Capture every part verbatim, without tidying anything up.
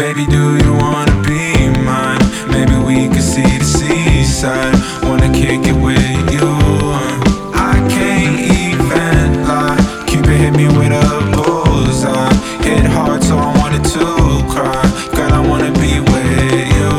baby, do you wanna be mine? Maybe we could see the seaside. Wanna kick it with you. I can't even lie. Cupid hit me with a bullseye. Hit hard so I wanted to cry. Girl, I wanna be with you.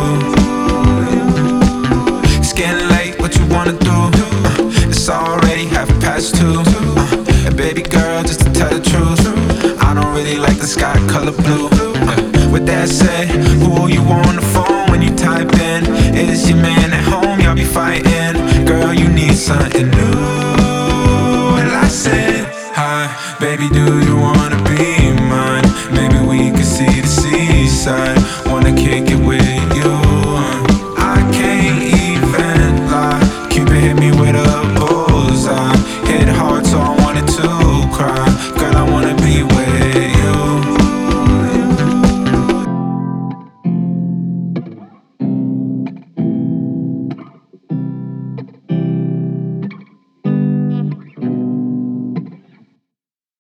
It's getting late, what you wanna do? Uh, it's already half past two. uh, And baby girl, just to tell the truth, I don't really like the sky color blue. uh, With that said, who are you on the phone when you type in? Is your man at home? Y'all be fighting. Girl, you need something new. And I said, hi, baby, do you wanna